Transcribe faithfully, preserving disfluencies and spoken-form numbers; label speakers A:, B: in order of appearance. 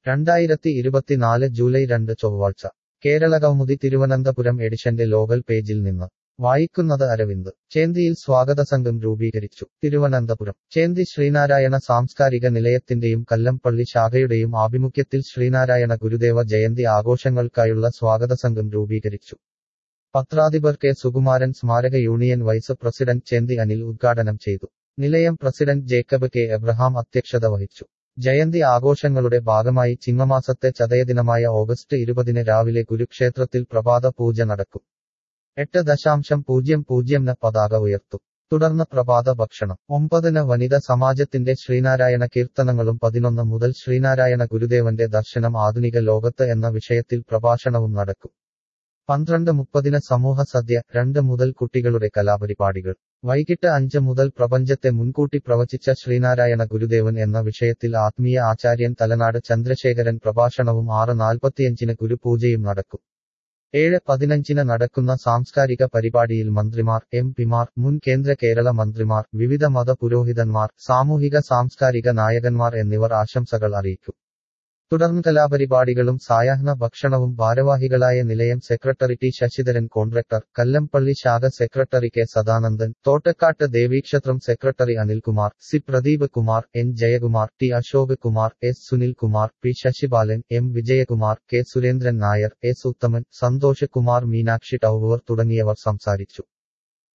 A: രണ്ടായിരത്തി ഇരുപത്തിനാല് ജൂലൈ രണ്ട് ചൊവ്വാഴ്ച കേരളകൗമുദി തിരുവനന്തപുരം എഡിഷന്റെ ലോകൽ പേജിൽ നിന്ന് വായിക്കുന്നത് അരവിന്ദ് ചേന്തിയിൽ സ്വാഗതസംഘം രൂപീകരിച്ചു തിരുവനന്തപുരം ചേന്തി ശ്രീനാരായണ സാംസ്കാരിക നിലയത്തിന്റെയും കല്ലംപള്ളി ശാഖയുടെയും ആഭിമുഖ്യത്തിൽ ശ്രീനാരായണ ഗുരുദേവ ജയന്തി ആഘോഷങ്ങൾക്കായുള്ള സ്വാഗതസംഘം രൂപീകരിച്ചു പത്രാധിപർ കെ സുകുമാരൻ സ്മാരക union vice president Chenthi Anil ഉദ്ഘാടനം ചെയ്തു നിലയം പ്രസിഡന്റ് ജേക്കബ് കെ എബ്രഹാം അധ്യക്ഷത വഹിച്ചു ജയന്തി ആഘോഷങ്ങളുടെ ഭാഗമായി ചിങ്ങമാസത്തെ ചതയദിനമായ ഓഗസ്റ്റ് ഇരുപതിന് രാവിലെ കുരുക്ഷേത്രത്തിൽ പ്രഭാത പൂജ നടക്കും എട്ട് ദശാംശം പൂജ്യം പൂജ്യംന് പതാക ഉയർത്തും തുടർന്ന് പ്രഭാത ഭക്ഷണം ഒമ്പതിന് വനിത സമാജത്തിന്റെ ശ്രീനാരായണ കീർത്തനങ്ങളും പതിനൊന്ന് മുതൽ ശ്രീനാരായണ ഗുരുദേവന്റെ ദർശനം ആധുനിക ലോകത്ത് എന്ന വിഷയത്തിൽ പ്രഭാഷണവും നടക്കും പന്ത്രണ്ട് മുപ്പതിന് സമൂഹ സദ്യ രണ്ട് മുതൽ കുട്ടികളുടെ കലാപരിപാടികൾ വൈകിട്ട് അഞ്ച് മുതൽ പ്രപഞ്ചത്തെ മുൻകൂട്ടി പ്രവചിച്ച ശ്രീനാരായണ ഗുരുദേവൻ എന്ന വിഷയത്തിൽ ആത്മീയ ആചാര്യൻ തലനാട് ചന്ദ്രശേഖരൻ പ്രഭാഷണവും ആറ് നാൽപ്പത്തിയഞ്ചിന് ഗുരുപൂജയും നടക്കും ഏഴ് പതിനഞ്ചിന് നടക്കുന്ന സാംസ്കാരിക പരിപാടിയിൽ മന്ത്രിമാർ എം പിമാർ മുൻ കേന്ദ്ര കേരള മന്ത്രിമാർ വിവിധ മത പുരോഹിതന്മാർ സാമൂഹിക സാംസ്കാരിക നായകന്മാർ എന്നിവർ ആശംസകൾ അറിയിക്കും തുടർന്ന് കലാപരിപാടികളും സായാഹ്ന ഭക്ഷണവും ഭാരവാഹികളായ നിലയം secretary T Sasidharan contractor Kallampally ശാഖ സെക്രട്ടറി കെ സദാനന്ദൻ തോട്ടക്കാട്ട് ദേവീക്ഷേത്രം secretary Anilkumar C Pradeep Kumar N Jayakumar T Ashok Kumar S Sunil Kumar P Sasipalan M Vijayakumar K Surendran Nair S Uthaman Santhosh Kumar Meenakshi tower തുടങ്ങിയവർ സംസാരിച്ചു